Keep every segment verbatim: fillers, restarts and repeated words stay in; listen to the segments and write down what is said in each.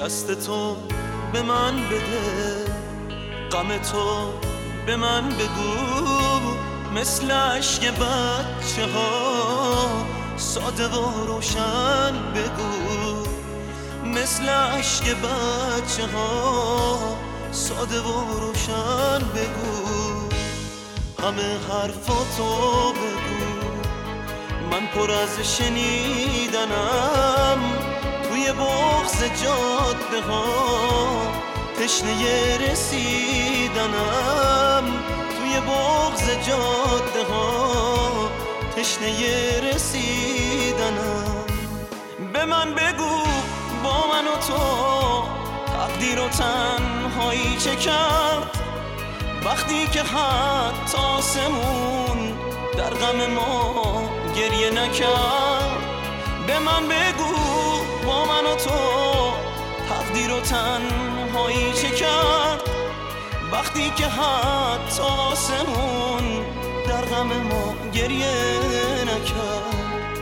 دست تو به من بده، غم تو به من بگو، مثل عشق بچه ها ساده و روشن بگو، مثل عشق بچه ها ساده و روشن بگو، همه حرفاتو بگو، من پر از شنیدنم، توی بغض جاده ها تشنه رسیدنم، توی بغض جاده ها تشنه رسیدنم. به من بگو با من و تو تقدیر و تنهایی چه کرد، وقتی که حتی آسمون در غم ما گریه نکرد. به من بگو با من و تو تقدیر و تنهایی چه کرد، وقتی که حتی آسمون در غم ما گریه نکرد.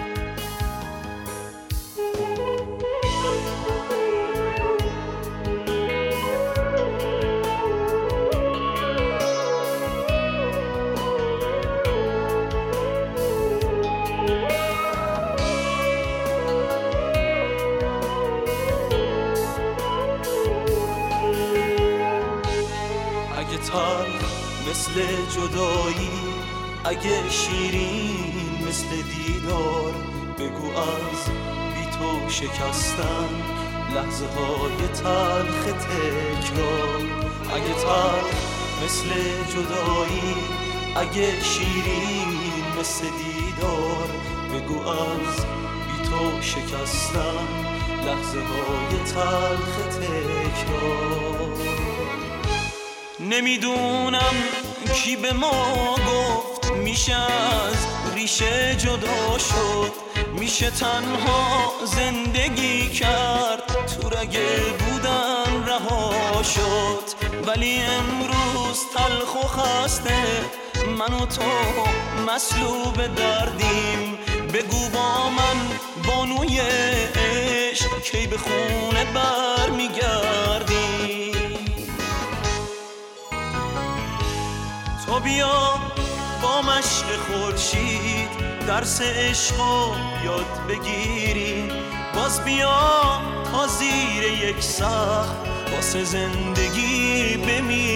تلخ مثل جدایی، اگه شیرین مثل دیدار، بگو از بی تو شکستن لحظه های تلخ تکرار. اگه تلخ مثل جدایی، اگه شیرین مثل دیدار، بگو از بی تو شکستن لحظه های تلخ تکرار. نمیدونم کی به ما گفت میشه از ریشه جدا شد، میشه تنها زندگی کرد، تو رگه بودن رها شد. ولی امروز تلخ و خسته من و تو مسلوب دردیم، بگو با من بانوی عشق کی به خونه بر میگردیم. تو بیا با مشق خورشید درس عشقو یاد بگیریم، باز بیا تا زیر یک سقف واسه زندگی بمیریم.